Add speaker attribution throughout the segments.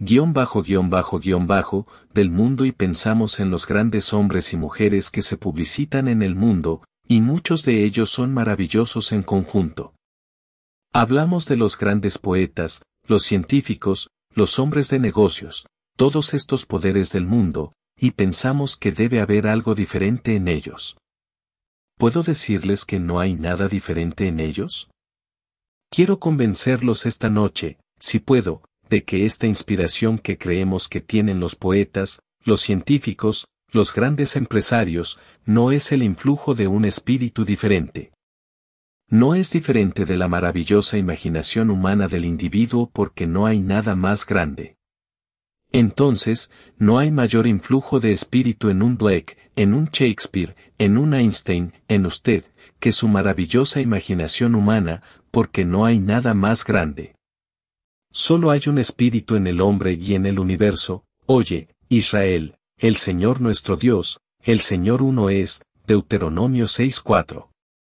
Speaker 1: del mundo y pensamos en los grandes hombres y mujeres que se publicitan en el mundo, y muchos de ellos son maravillosos en conjunto. Hablamos de los grandes poetas, los científicos, los hombres de negocios, todos estos poderes del mundo, y pensamos que debe haber algo diferente en ellos. ¿Puedo decirles que no hay nada diferente en ellos? Quiero convencerlos esta noche, si puedo, de que esta inspiración que creemos que tienen los poetas, los científicos, los grandes empresarios, no es el influjo de un espíritu diferente. No es diferente de la maravillosa imaginación humana del individuo porque no hay nada más grande. Entonces, no hay mayor influjo de espíritu en un Blake, en un Shakespeare, en un Einstein, en usted, que su maravillosa imaginación humana, porque no hay nada más grande. Solo hay un espíritu en el hombre y en el universo. Oye, Israel, el Señor nuestro Dios, el Señor uno es, Deuteronomio 6:4.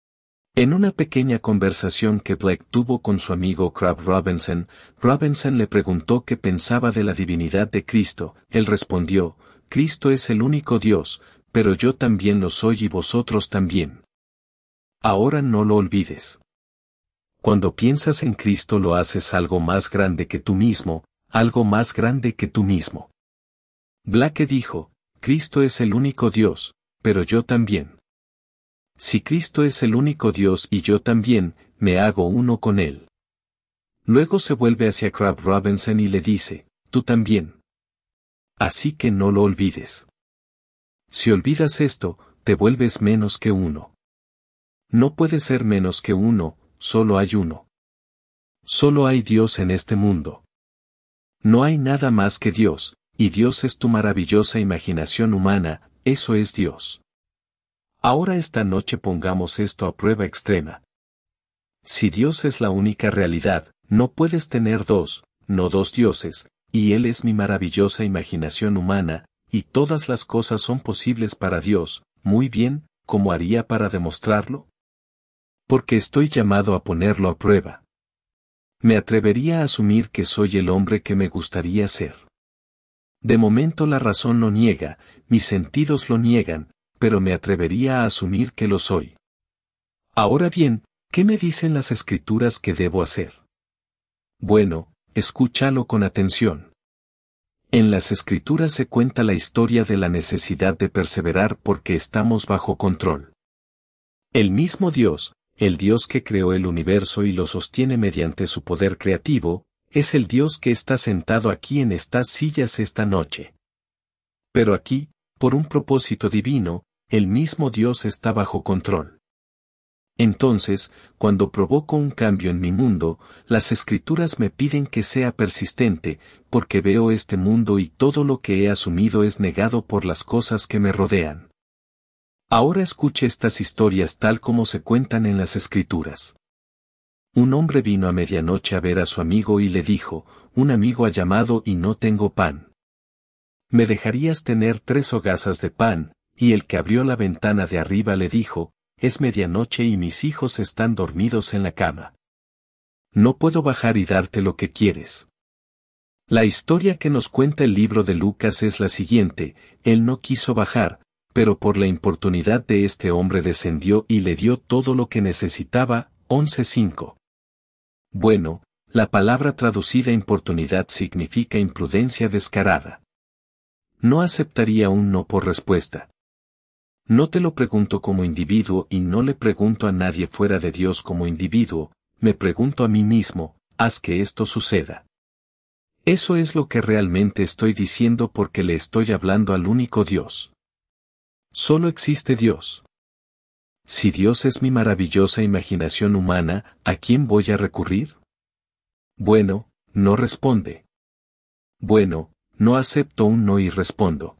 Speaker 1: En una pequeña conversación que Blake tuvo con su amigo Crabb Robinson, Robinson le preguntó qué pensaba de la divinidad de Cristo. Él respondió, Cristo es el único Dios, pero yo también lo soy y vosotros también. Ahora no lo olvides. Cuando piensas en Cristo lo haces algo más grande que tú mismo, algo más grande que tú mismo. Blake dijo, Cristo es el único Dios, pero yo también. Si Cristo es el único Dios y yo también, me hago uno con Él. Luego se vuelve hacia Crabb Robinson y le dice, tú también. Así que no lo olvides. Si olvidas esto, te vuelves menos que uno. No puedes ser menos que uno, solo hay uno. Solo hay Dios en este mundo. No hay nada más que Dios, y Dios es tu maravillosa imaginación humana, eso es Dios. Ahora esta noche pongamos esto a prueba extrema. Si Dios es la única realidad, no puedes tener dos, no dos dioses, y Él es mi maravillosa imaginación humana, y todas las cosas son posibles para Dios. Muy bien, ¿cómo haría para demostrarlo? Porque estoy llamado a ponerlo a prueba. Me atrevería a asumir que soy el hombre que me gustaría ser. De momento la razón lo niega, mis sentidos lo niegan, pero me atrevería a asumir que lo soy. Ahora bien, ¿qué me dicen las escrituras que debo hacer? Bueno, escúchalo con atención. En las escrituras se cuenta la historia de la necesidad de perseverar porque estamos bajo control. El mismo Dios, el Dios que creó el universo y lo sostiene mediante su poder creativo, es el Dios que está sentado aquí en estas sillas esta noche. Pero aquí, por un propósito divino, el mismo Dios está bajo control. Entonces, cuando provoco un cambio en mi mundo, las escrituras me piden que sea persistente, porque veo este mundo y todo lo que he asumido es negado por las cosas que me rodean. Ahora escuche estas historias tal como se cuentan en las escrituras. Un hombre vino a medianoche a ver a su amigo y le dijo, un amigo ha llamado y no tengo pan. ¿Me dejarías tener 3 hogazas de pan? Y el que abrió la ventana de arriba le dijo, es medianoche y mis hijos están dormidos en la cama. No puedo bajar y darte lo que quieres. La historia que nos cuenta el libro de Lucas es la siguiente, él no quiso bajar, pero por la importunidad de este hombre descendió y le dio todo lo que necesitaba. 11:5. Bueno, la palabra traducida importunidad significa imprudencia descarada. No aceptaría un no por respuesta. No te lo pregunto como individuo y no le pregunto a nadie fuera de Dios como individuo, me pregunto a mí mismo, haz que esto suceda. Eso es lo que realmente estoy diciendo porque le estoy hablando al único Dios. Solo existe Dios. Si Dios es mi maravillosa imaginación humana, ¿a quién voy a recurrir? Bueno, no responde. Bueno, no acepto un no y respondo.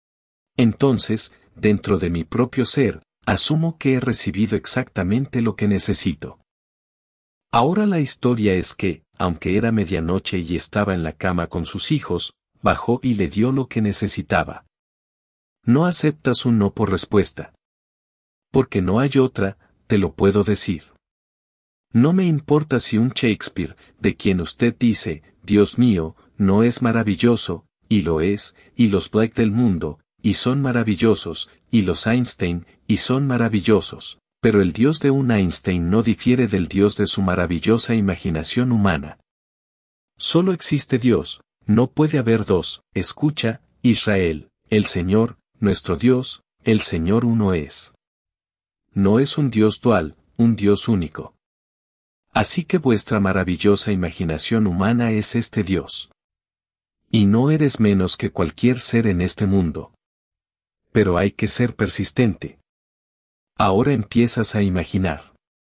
Speaker 1: Entonces, dentro de mi propio ser, asumo que he recibido exactamente lo que necesito. Ahora la historia es que, aunque era medianoche y estaba en la cama con sus hijos, bajó y le dio lo que necesitaba. No aceptas un no por respuesta. Porque no hay otra, te lo puedo decir. No me importa si un Shakespeare, de quien usted dice, Dios mío, no es maravilloso, y lo es, y los Black del mundo, y son maravillosos, y los Einstein, y son maravillosos, pero el Dios de un Einstein no difiere del Dios de su maravillosa imaginación humana. Solo existe Dios, no puede haber dos. Escucha, Israel, el Señor, nuestro Dios, el Señor uno es. No es un Dios dual, un Dios único. Así que vuestra maravillosa imaginación humana es este Dios. Y no eres menos que cualquier ser en este mundo. Pero hay que ser persistente. Ahora empiezas a imaginar.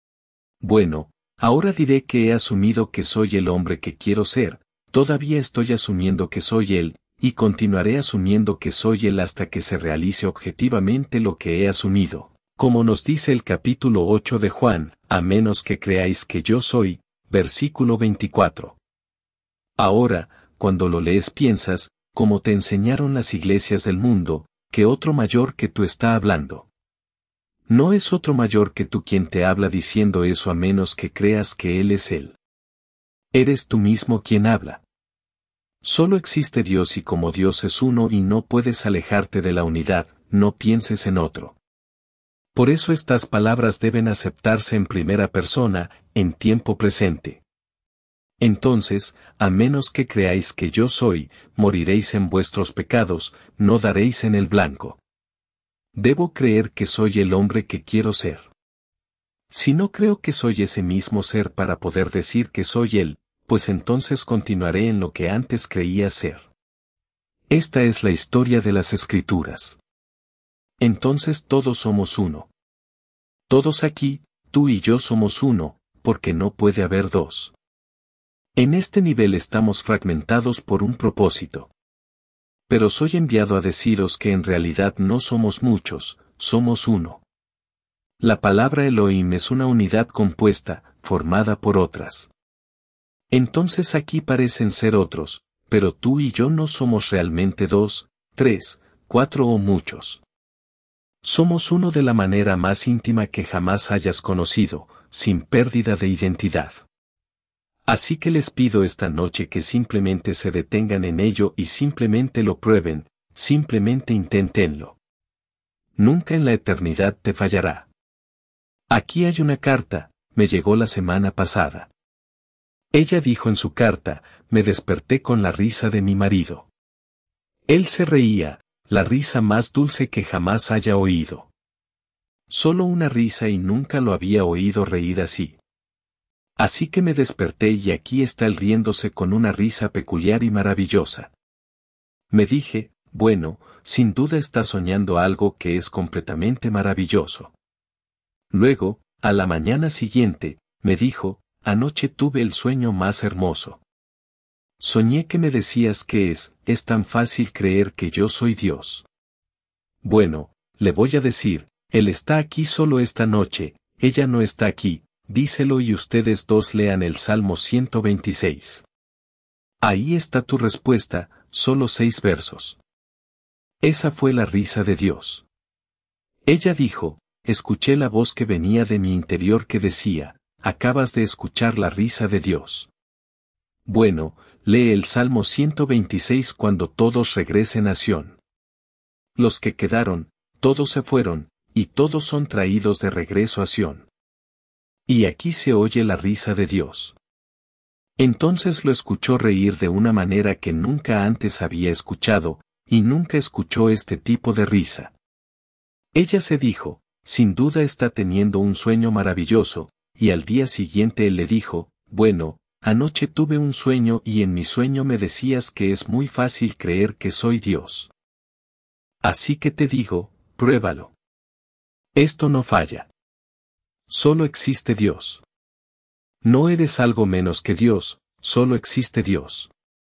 Speaker 1: Bueno, ahora diré que he asumido que soy el hombre que quiero ser, todavía estoy asumiendo que soy él, y continuaré asumiendo que soy él hasta que se realice objetivamente lo que he asumido. Como nos dice el capítulo 8 de Juan, a menos que creáis que yo soy, versículo 24. Ahora, cuando lo lees piensas, como te enseñaron las iglesias del mundo, que otro mayor que tú está hablando. No es otro mayor que tú quien te habla diciendo eso a menos que creas que él es él. Eres tú mismo quien habla. Solo existe Dios y como Dios es uno y no puedes alejarte de la unidad, no pienses en otro. Por eso estas palabras deben aceptarse en primera persona, en tiempo presente. Entonces, a menos que creáis que yo soy, moriréis en vuestros pecados, no daréis en el blanco. Debo creer que soy el hombre que quiero ser. Si no creo que soy ese mismo ser para poder decir que soy él, pues entonces continuaré en lo que antes creía ser. Esta es la historia de las Escrituras. Entonces todos somos uno. Todos aquí, tú y yo somos uno, porque no puede haber dos. En este nivel estamos fragmentados por un propósito. Pero soy enviado a deciros que en realidad no somos muchos, somos uno. La palabra Elohim es una unidad compuesta, formada por otras. Entonces aquí parecen ser otros, pero tú y yo no somos realmente dos, tres, cuatro o muchos. Somos uno de la manera más íntima que jamás hayas conocido, sin pérdida de identidad. Así que les pido esta noche que simplemente se detengan en ello y simplemente lo prueben, simplemente inténtenlo. Nunca en la eternidad te fallará. Aquí hay una carta, me llegó la semana pasada. Ella dijo en su carta, me desperté con la risa de mi marido. Él se reía, la risa más dulce que jamás haya oído. Solo una risa y nunca lo había oído reír así. Así que me desperté y aquí está él riéndose con una risa peculiar y maravillosa. Me dije, bueno, sin duda está soñando algo que es completamente maravilloso. Luego, a la mañana siguiente, me dijo, anoche tuve el sueño más hermoso. Soñé que me decías que es tan fácil creer que yo soy Dios. Bueno, le voy a decir, él está aquí solo esta noche, ella no está aquí, díselo y ustedes dos lean el Salmo 126. Ahí está tu respuesta, solo 6 versos. Esa fue la risa de Dios. Ella dijo, escuché la voz que venía de mi interior que decía, acabas de escuchar la risa de Dios. Bueno, lee el Salmo 126 cuando todos regresen a Sión. Los que quedaron, todos se fueron, y todos son traídos de regreso a Sión. Y aquí se oye la risa de Dios. Entonces lo escuchó reír de una manera que nunca antes había escuchado, y nunca escuchó este tipo de risa. Ella se dijo, sin duda está teniendo un sueño maravilloso, y al día siguiente él le dijo, bueno, anoche tuve un sueño y en mi sueño me decías que es muy fácil creer que soy Dios. Así que te digo, pruébalo. Esto no falla. Solo existe Dios. No eres algo menos que Dios, solo existe Dios.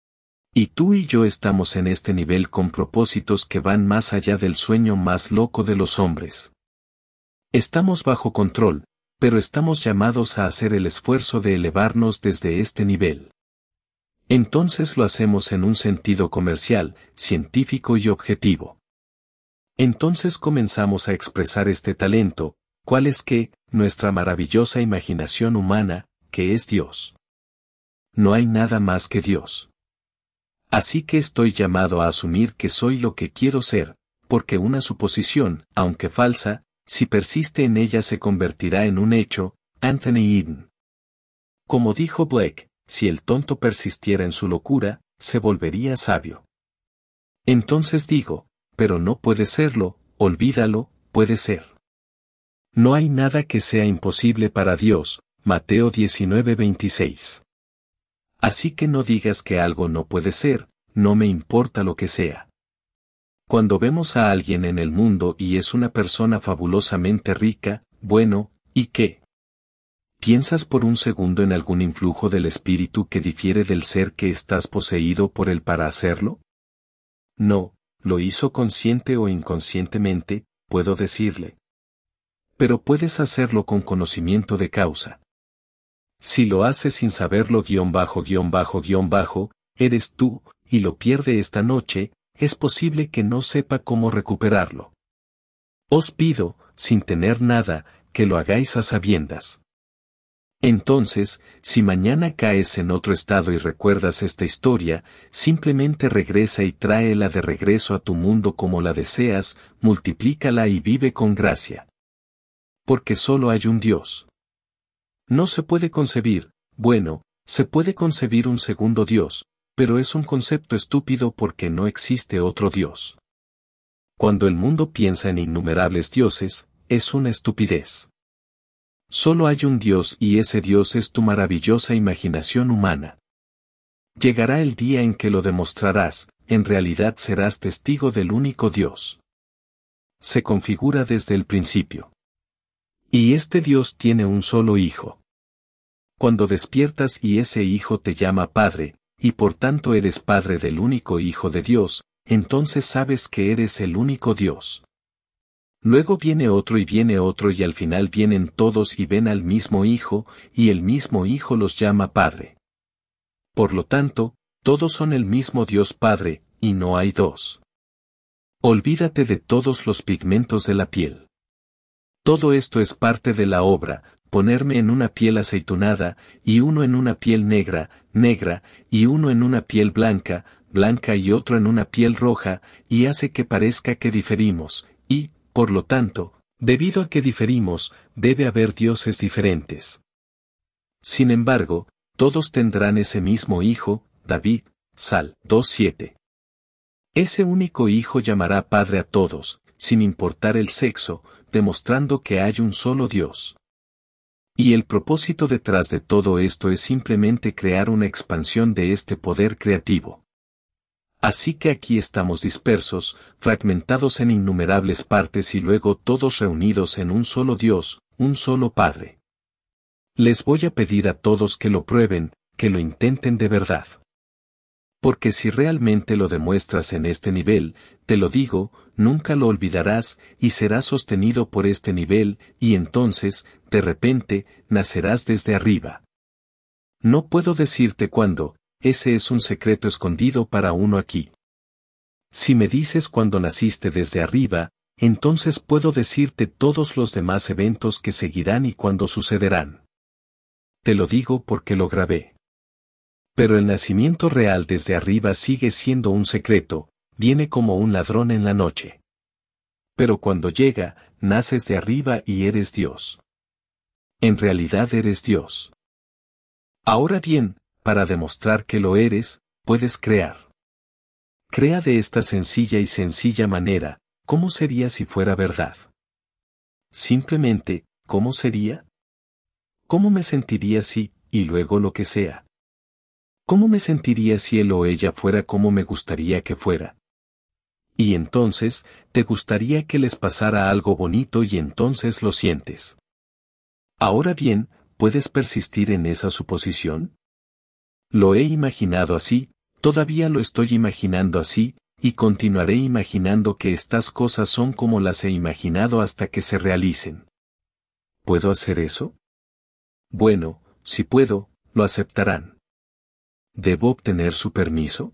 Speaker 1: Y tú y yo estamos en este nivel con propósitos que van más allá del sueño más loco de los hombres. Estamos bajo control, pero estamos llamados a hacer el esfuerzo de elevarnos desde este nivel. Entonces lo hacemos en un sentido comercial, científico y objetivo. Entonces comenzamos a expresar este talento, ¿cuál es que? Nuestra maravillosa imaginación humana, que es Dios. No hay nada más que Dios. Así que estoy llamado a asumir que soy lo que quiero ser, porque una suposición, aunque falsa, si persiste en ella se convertirá en un hecho. Anthony Eden. Como dijo Blake, si el tonto persistiera en su locura, se volvería sabio. Entonces digo, pero no puede serlo, olvídalo, puede ser. No hay nada que sea imposible para Dios. Mateo 19:26. Así que no digas que algo no puede ser, no me importa lo que sea. Cuando vemos a alguien en el mundo y es una persona fabulosamente rica, bueno, ¿y qué? ¿Piensas por un segundo en algún influjo del espíritu que difiere del ser que estás poseído por él para hacerlo? No, lo hizo consciente o inconscientemente, puedo decirle. Pero puedes hacerlo con conocimiento de causa. Si lo haces sin saberlo eres tú, y lo pierde esta noche, es posible que no sepa cómo recuperarlo. Os pido, sin tener nada, que lo hagáis a sabiendas. Entonces, si mañana caes en otro estado y recuerdas esta historia, simplemente regresa y tráela de regreso a tu mundo como la deseas, multiplícala y vive con gracia. Porque solo hay un Dios. No se puede concebir, bueno, se puede concebir un segundo Dios, pero es un concepto estúpido porque no existe otro Dios. Cuando el mundo piensa en innumerables dioses, es una estupidez. Solo hay un Dios y ese Dios es tu maravillosa imaginación humana. Llegará el día en que lo demostrarás, en realidad serás testigo del único Dios. Se configura desde el principio. Y este Dios tiene un solo hijo. Cuando despiertas y ese hijo te llama Padre, y por tanto eres Padre del único Hijo de Dios, entonces sabes que eres el único Dios. Luego viene otro y al final vienen todos y ven al mismo Hijo, y el mismo Hijo los llama Padre. Por lo tanto, todos son el mismo Dios Padre, y no hay dos. Olvídate de todos los pigmentos de la piel. Todo esto es parte de la obra, ponerme en una piel aceitunada, y uno en una piel negra, negra, y uno en una piel blanca, blanca y otro en una piel roja, y hace que parezca que diferimos, y, por lo tanto, debido a que diferimos, debe haber dioses diferentes. Sin embargo, todos tendrán ese mismo Hijo, David, Sal 2:7. Ese único Hijo llamará Padre a todos, sin importar el sexo, demostrando que hay un solo Dios. Y el propósito detrás de todo esto es simplemente crear una expansión de este poder creativo. Así que aquí estamos dispersos, fragmentados en innumerables partes y luego todos reunidos en un solo Dios, un solo Padre. Les voy a pedir a todos que lo prueben, que lo intenten de verdad. Porque si realmente lo demuestras en este nivel, te lo digo, nunca lo olvidarás, y serás sostenido por este nivel, y entonces, de repente, nacerás desde arriba. No puedo decirte cuándo, ese es un secreto escondido para uno aquí. Si me dices cuándo naciste desde arriba, entonces puedo decirte todos los demás eventos que seguirán y cuándo sucederán. Te lo digo porque lo grabé. Pero el nacimiento real desde arriba sigue siendo un secreto, viene como un ladrón en la noche. Pero cuando llega, naces de arriba y eres Dios. En realidad eres Dios. Ahora bien, para demostrar que lo eres, puedes crear. Crea de esta sencilla manera, ¿cómo sería si fuera verdad? Simplemente, ¿cómo sería? ¿Cómo me sentiría si, y luego lo que sea? ¿Cómo me sentiría si él o ella fuera como me gustaría que fuera? Y entonces, te gustaría que les pasara algo bonito y entonces lo sientes. Ahora bien, ¿puedes persistir en esa suposición? Lo he imaginado así, todavía lo estoy imaginando así, y continuaré imaginando que estas cosas son como las he imaginado hasta que se realicen. ¿Puedo hacer eso? Bueno, si puedo, lo aceptarán. ¿Debo obtener su permiso?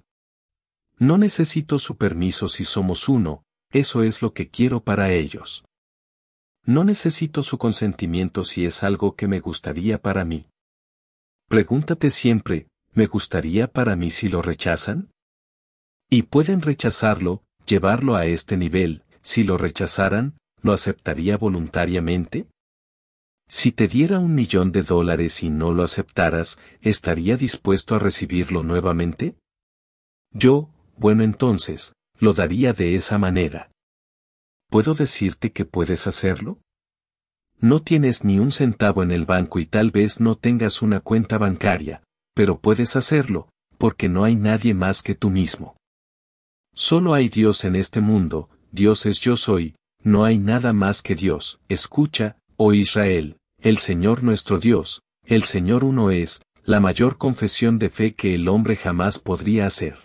Speaker 1: No necesito su permiso si somos uno, eso es lo que quiero para ellos. No necesito su consentimiento si es algo que me gustaría para mí. Pregúntate siempre, ¿me gustaría para mí si lo rechazan? Y pueden rechazarlo, llevarlo a este nivel. Si lo rechazaran, ¿lo aceptaría voluntariamente? Si te diera $1.000.000 y no lo aceptaras, ¿estaría dispuesto a recibirlo nuevamente? Bueno entonces, lo daría de esa manera. ¿Puedo decirte que puedes hacerlo? No tienes ni un centavo en el banco y tal vez no tengas una cuenta bancaria, pero puedes hacerlo, porque no hay nadie más que tú mismo. Solo hay Dios en este mundo, Dios es yo soy, no hay nada más que Dios. Escucha, oh Israel, el Señor nuestro Dios, el Señor uno es, la mayor confesión de fe que el hombre jamás podría hacer.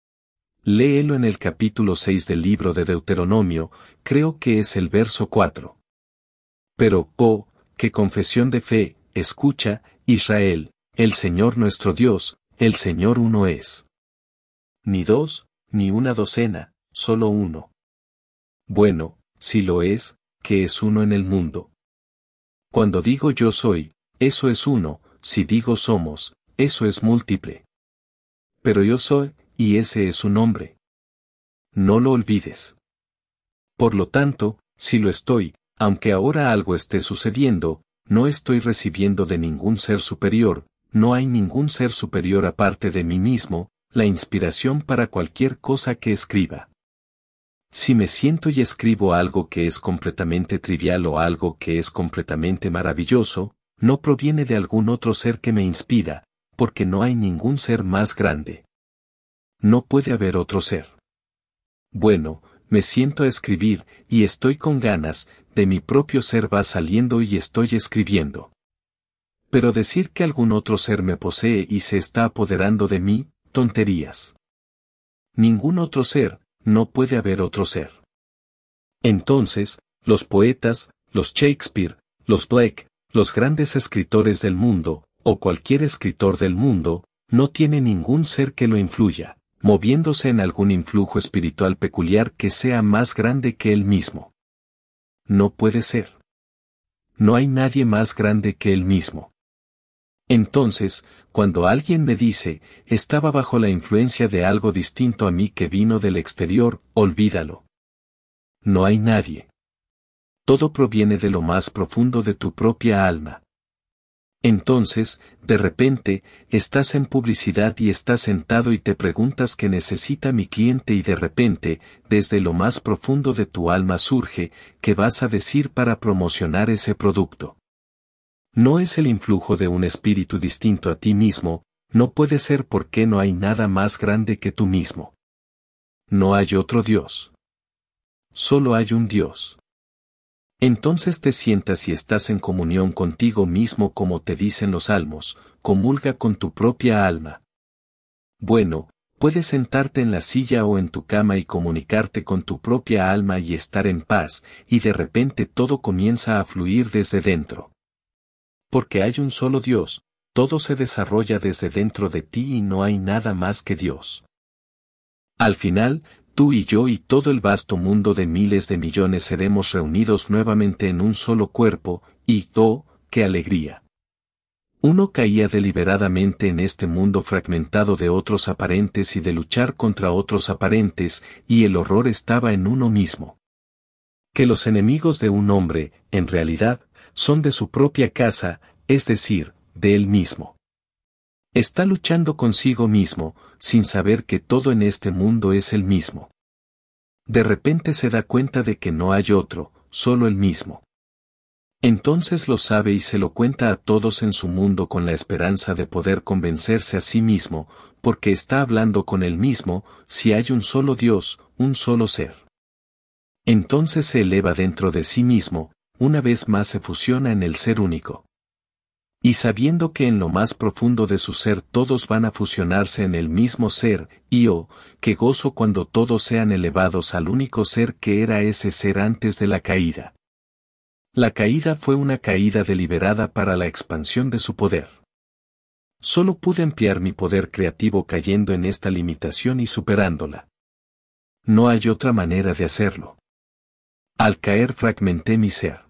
Speaker 1: Léelo en el capítulo 6 del libro de Deuteronomio, creo que es el verso 4. Pero, qué confesión de fe, escucha, Israel, el Señor nuestro Dios, el Señor uno es. Ni dos, ni una docena, solo uno. Bueno, si lo es, ¿qué es uno en el mundo? Cuando digo yo soy, eso es uno, si digo somos, eso es múltiple. Pero yo soy, y ese es su nombre. No lo olvides. Por lo tanto, si lo estoy, aunque ahora algo esté sucediendo, no estoy recibiendo de ningún ser superior, no hay ningún ser superior aparte de mí mismo, la inspiración para cualquier cosa que escriba. Si me siento y escribo algo que es completamente trivial o algo que es completamente maravilloso, no proviene de algún otro ser que me inspira, porque no hay ningún ser más grande. No puede haber otro ser. Bueno, me siento a escribir, y estoy con ganas, de mi propio ser va saliendo y estoy escribiendo. Pero decir que algún otro ser me posee y se está apoderando de mí, tonterías. Ningún otro ser, no puede haber otro ser. Entonces, los poetas, los Shakespeare, los Blake, los grandes escritores del mundo, o cualquier escritor del mundo, no tiene ningún ser que lo influya, moviéndose en algún influjo espiritual peculiar que sea más grande que él mismo. No puede ser. No hay nadie más grande que él mismo. Entonces, cuando alguien me dice, estaba bajo la influencia de algo distinto a mí que vino del exterior, olvídalo. No hay nadie. Todo proviene de lo más profundo de tu propia alma. Entonces, de repente, estás en publicidad y estás sentado y te preguntas qué necesita mi cliente y de repente, desde lo más profundo de tu alma surge, ¿qué vas a decir para promocionar ese producto? No es el influjo de un espíritu distinto a ti mismo, no puede ser porque no hay nada más grande que tú mismo. No hay otro Dios. Solo hay un Dios. Entonces te sientas y estás en comunión contigo mismo como te dicen los salmos, comulga con tu propia alma. Bueno, puedes sentarte en la silla o en tu cama y comunicarte con tu propia alma y estar en paz, y de repente todo comienza a fluir desde dentro. Porque hay un solo Dios, todo se desarrolla desde dentro de ti y no hay nada más que Dios. Al final, tú y yo y todo el vasto mundo de miles de millones seremos reunidos nuevamente en un solo cuerpo, y ¡oh, qué alegría! Uno caía deliberadamente en este mundo fragmentado de otros aparentes y de luchar contra otros aparentes, y el horror estaba en uno mismo. Que los enemigos de un hombre, en realidad, son de su propia casa, es decir, de él mismo. Está luchando consigo mismo, sin saber que todo en este mundo es el mismo. De repente se da cuenta de que no hay otro, solo el mismo. Entonces lo sabe y se lo cuenta a todos en su mundo con la esperanza de poder convencerse a sí mismo, porque está hablando con él mismo, si hay un solo Dios, un solo ser. Entonces se eleva dentro de sí mismo, una vez más se fusiona en el ser único. Y sabiendo que en lo más profundo de su ser todos van a fusionarse en el mismo ser, y oh, qué gozo cuando todos sean elevados al único ser que era ese ser antes de la caída. La caída fue una caída deliberada para la expansión de su poder. Solo pude emplear mi poder creativo cayendo en esta limitación y superándola. No hay otra manera de hacerlo. Al caer fragmenté mi ser.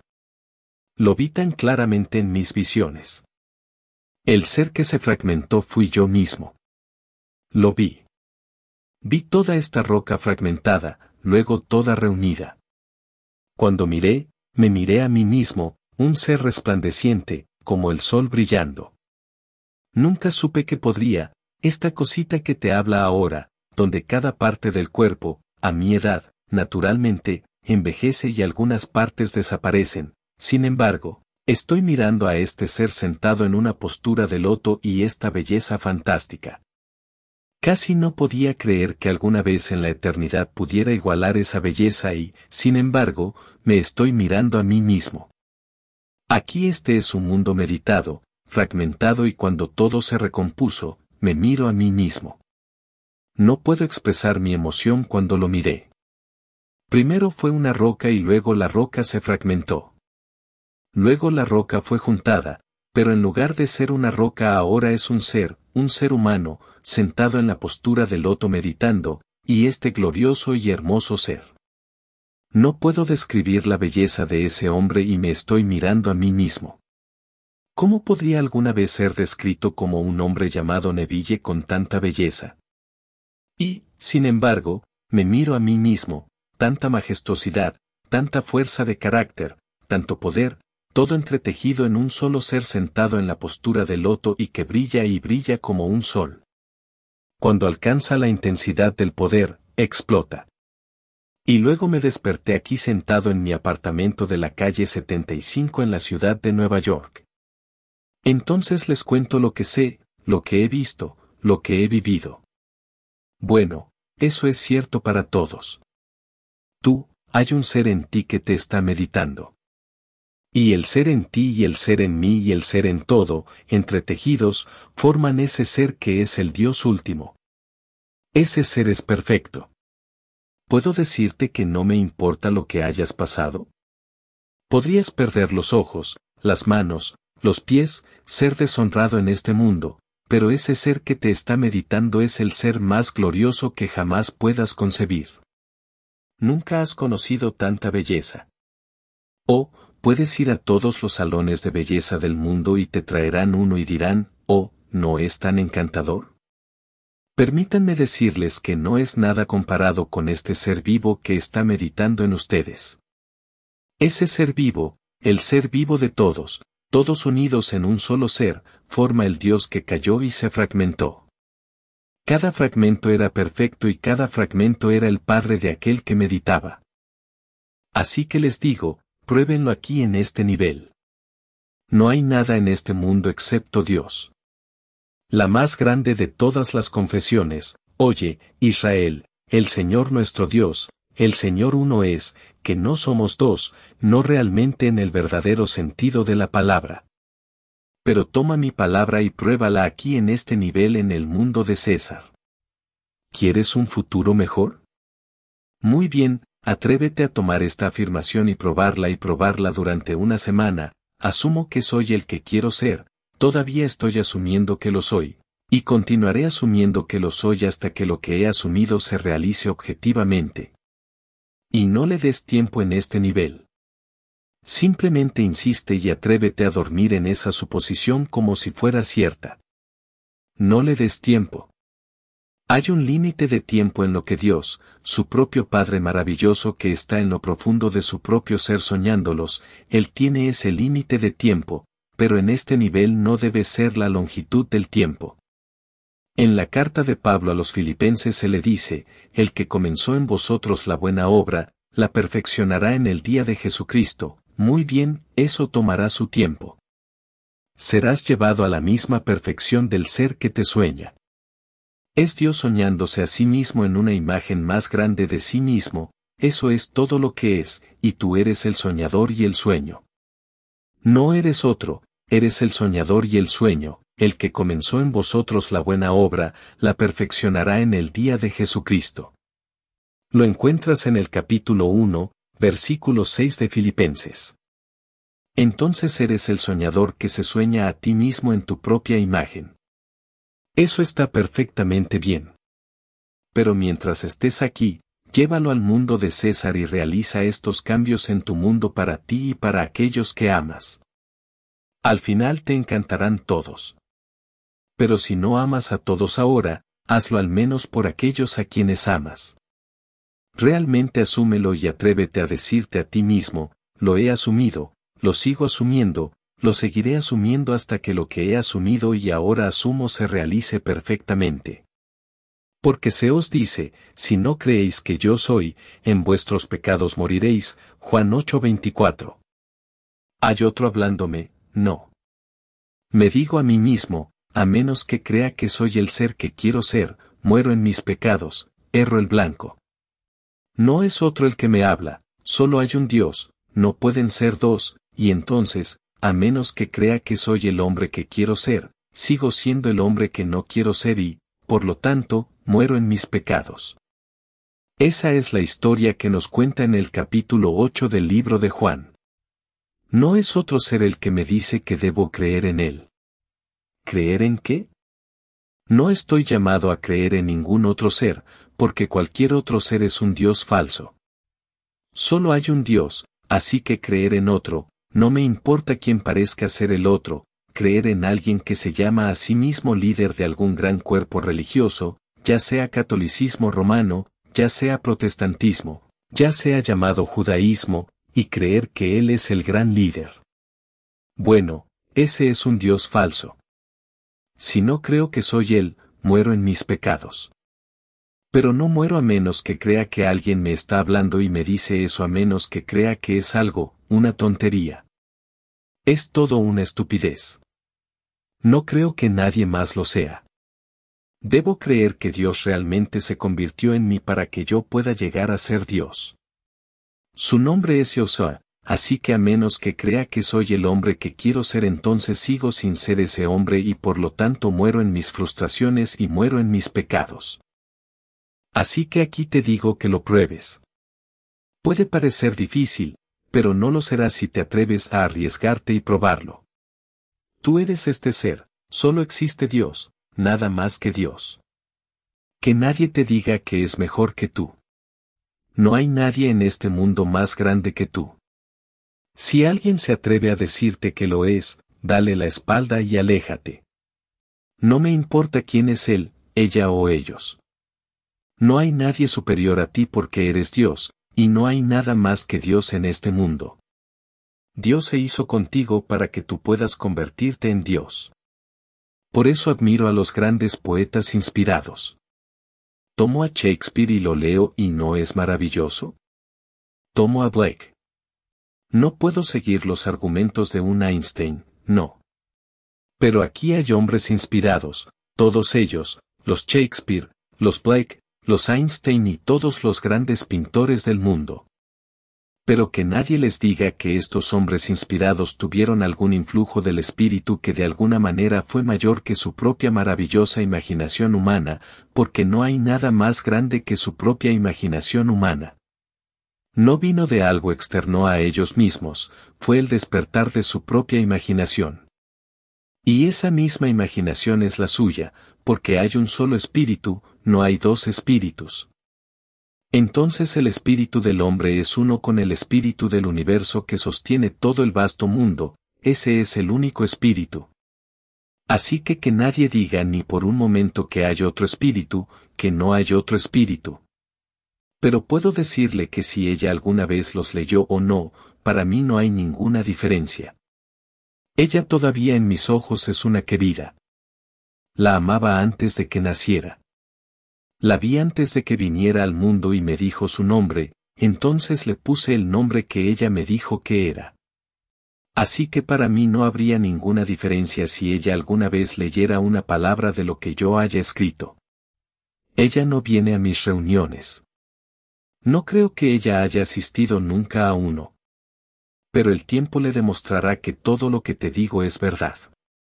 Speaker 1: Lo vi tan claramente en mis visiones. El ser que se fragmentó fui yo mismo. Lo vi. Vi toda esta roca fragmentada, luego toda reunida. Cuando miré, me miré a mí mismo, un ser resplandeciente, como el sol brillando. Nunca supe que podría, esta cosita que te habla ahora, donde cada parte del cuerpo, a mi edad, naturalmente, envejece y algunas partes desaparecen. Sin embargo, estoy mirando a este ser sentado en una postura de loto y esta belleza fantástica. Casi no podía creer que alguna vez en la eternidad pudiera igualar esa belleza y, sin embargo, me estoy mirando a mí mismo. Aquí este es un mundo meditado, fragmentado y cuando todo se recompuso, me miro a mí mismo. No puedo expresar mi emoción cuando lo miré. Primero fue una roca y luego la roca se fragmentó. Luego la roca fue juntada, pero en lugar de ser una roca ahora es un ser humano, sentado en la postura del loto meditando, y este glorioso y hermoso ser. No puedo describir la belleza de ese hombre y me estoy mirando a mí mismo. ¿Cómo podría alguna vez ser descrito como un hombre llamado Neville con tanta belleza? Y, sin embargo, me miro a mí mismo, tanta majestuosidad, tanta fuerza de carácter, tanto poder, todo entretejido en un solo ser sentado en la postura del loto y que brilla y brilla como un sol. Cuando alcanza la intensidad del poder, explota. Y luego me desperté aquí sentado en mi apartamento de la calle 75 en la ciudad de Nueva York. Entonces les cuento lo que sé, lo que he visto, lo que he vivido. Bueno, eso es cierto para todos. Tú, hay un ser en ti que te está meditando. Y el ser en ti y el ser en mí y el ser en todo, entretejidos, forman ese ser que es el Dios último. Ese ser es perfecto. ¿Puedo decirte que no me importa lo que hayas pasado? Podrías perder los ojos, las manos, los pies, ser deshonrado en este mundo, pero ese ser que te está meditando es el ser más glorioso que jamás puedas concebir. Nunca has conocido tanta belleza. Oh, puedes ir a todos los salones de belleza del mundo y te traerán uno y dirán, oh, ¿no es tan encantador? Permítanme decirles que no es nada comparado con este ser vivo que está meditando en ustedes. Ese ser vivo, el ser vivo de todos, todos unidos en un solo ser, forma el Dios que cayó y se fragmentó. Cada fragmento era perfecto y cada fragmento era el Padre de aquel que meditaba. Así que les digo, pruébenlo aquí en este nivel. No hay nada en este mundo excepto Dios. La más grande de todas las confesiones, oye, Israel, el Señor nuestro Dios, el Señor uno es, que no somos dos, no realmente en el verdadero sentido de la palabra. Pero toma mi palabra y pruébala aquí en este nivel en el mundo de César. ¿Quieres un futuro mejor? Muy bien, atrévete a tomar esta afirmación y probarla durante una semana. Asumo que soy el que quiero ser, todavía estoy asumiendo que lo soy, y continuaré asumiendo que lo soy hasta que lo que he asumido se realice objetivamente. Y no le des tiempo en este nivel. Simplemente insiste y atrévete a dormir en esa suposición como si fuera cierta. No le des tiempo. Hay un límite de tiempo en lo que Dios, su propio Padre maravilloso que está en lo profundo de su propio ser soñándolos, Él tiene ese límite de tiempo, pero en este nivel no debe ser la longitud del tiempo. En la carta de Pablo a los Filipenses se le dice, el que comenzó en vosotros la buena obra, la perfeccionará en el día de Jesucristo. Muy bien, eso tomará su tiempo. Serás llevado a la misma perfección del ser que te sueña. Es Dios soñándose a sí mismo en una imagen más grande de sí mismo, eso es todo lo que es, y tú eres el soñador y el sueño. No eres otro, eres el soñador y el sueño, el que comenzó en vosotros la buena obra, la perfeccionará en el día de Jesucristo. Lo encuentras en el capítulo 1, versículo 6 de Filipenses. Entonces eres el soñador que se sueña a ti mismo en tu propia imagen. Eso está perfectamente bien. Pero mientras estés aquí, llévalo al mundo de César y realiza estos cambios en tu mundo para ti y para aquellos que amas. Al final te encantarán todos. Pero si no amas a todos ahora, hazlo al menos por aquellos a quienes amas. Realmente asúmelo y atrévete a decirte a ti mismo, lo he asumido, lo sigo asumiendo, lo seguiré asumiendo hasta que lo que he asumido y ahora asumo se realice perfectamente. Porque se os dice, si no creéis que yo soy, en vuestros pecados moriréis, Juan 8:24. Hay otro hablándome, no. Me digo a mí mismo, a menos que crea que soy el ser que quiero ser, muero en mis pecados, erro el blanco. No es otro el que me habla, solo hay un Dios, no pueden ser dos, y entonces, a menos que crea que soy el hombre que quiero ser, sigo siendo el hombre que no quiero ser y, por lo tanto, muero en mis pecados. Esa es la historia que nos cuenta en el capítulo 8 del libro de Juan. No es otro ser el que me dice que debo creer en él. ¿Creer en qué? No estoy llamado a creer en ningún otro ser, porque cualquier otro ser es un Dios falso. Solo hay un Dios, así que creer en otro, no me importa quién parezca ser el otro, creer en alguien que se llama a sí mismo líder de algún gran cuerpo religioso, ya sea catolicismo romano, ya sea protestantismo, ya sea llamado judaísmo, y creer que él es el gran líder. Bueno, ese es un Dios falso. Si no creo que soy él, muero en mis pecados. Pero no muero a menos que crea que alguien me está hablando y me dice eso, a menos que crea que es algo, una tontería. Es todo una estupidez. No creo que nadie más lo sea. Debo creer que Dios realmente se convirtió en mí para que yo pueda llegar a ser Dios. Su nombre es Yoshua, así que a menos que crea que soy el hombre que quiero ser, entonces sigo sin ser ese hombre y por lo tanto muero en mis frustraciones y muero en mis pecados. Así que aquí te digo que lo pruebes. Puede parecer difícil, pero no lo será si te atreves a arriesgarte y probarlo. Tú eres este ser, solo existe Dios, nada más que Dios. Que nadie te diga que es mejor que tú. No hay nadie en este mundo más grande que tú. Si alguien se atreve a decirte que lo es, dale la espalda y aléjate. No me importa quién es él, ella o ellos. No hay nadie superior a ti porque eres Dios, y no hay nada más que Dios en este mundo. Dios se hizo contigo para que tú puedas convertirte en Dios. Por eso admiro a los grandes poetas inspirados. Tomo a Shakespeare y lo leo y ¿no es maravilloso? Tomo a Blake. No puedo seguir los argumentos de un Einstein, no. Pero aquí hay hombres inspirados, todos ellos, los Shakespeare, los Blake, los Einstein y todos los grandes pintores del mundo. Pero que nadie les diga que estos hombres inspirados tuvieron algún influjo del espíritu que de alguna manera fue mayor que su propia maravillosa imaginación humana, porque no hay nada más grande que su propia imaginación humana. No vino de algo externo a ellos mismos, fue el despertar de su propia imaginación. Y esa misma imaginación es la suya, porque hay un solo espíritu, no hay dos espíritus. Entonces el espíritu del hombre es uno con el espíritu del universo que sostiene todo el vasto mundo, ese es el único espíritu. Así que nadie diga ni por un momento que hay otro espíritu, que no hay otro espíritu. Pero puedo decirle que si ella alguna vez los leyó o no, para mí no hay ninguna diferencia. Ella todavía en mis ojos es una querida. La amaba antes de que naciera. La vi antes de que viniera al mundo y me dijo su nombre, entonces le puse el nombre que ella me dijo que era. Así que para mí no habría ninguna diferencia si ella alguna vez leyera una palabra de lo que yo haya escrito. Ella no viene a mis reuniones. No creo que ella haya asistido nunca a uno. Pero el tiempo le demostrará que todo lo que te digo es verdad.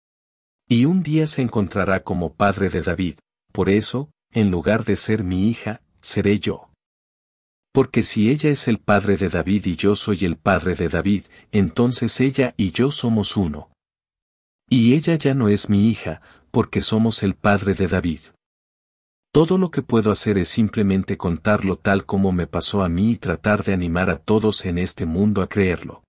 Speaker 1: Y un día se encontrará como padre de David, por eso, en lugar de ser mi hija, seré yo. Porque si ella es el padre de David y yo soy el padre de David, entonces ella y yo somos uno. Y ella ya no es mi hija, porque somos el padre de David. Todo lo que puedo hacer es simplemente contarlo tal como me pasó a mí y tratar de animar a todos en este mundo a creerlo.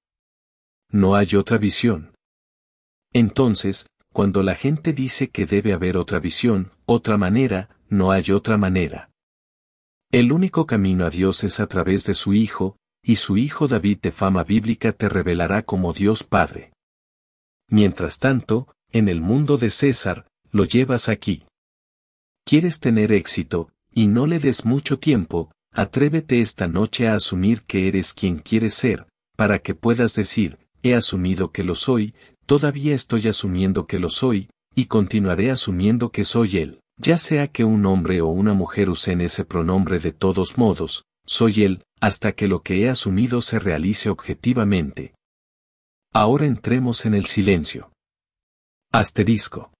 Speaker 1: No hay otra visión. Entonces, cuando la gente dice que debe haber otra visión, otra manera, no hay otra manera. El único camino a Dios es a través de su Hijo, y su Hijo David de fama bíblica te revelará como Dios Padre. Mientras tanto, en el mundo de César, lo llevas aquí. ¿Quieres tener éxito, y no le des mucho tiempo? Atrévete esta noche a asumir que eres quien quieres ser, para que puedas decir, he asumido que lo soy, todavía estoy asumiendo que lo soy, y continuaré asumiendo que soy él. Ya sea que un hombre o una mujer usen ese pronombre de todos modos, soy él, hasta que lo que he asumido se realice objetivamente. Ahora entremos en el silencio. Asterisco.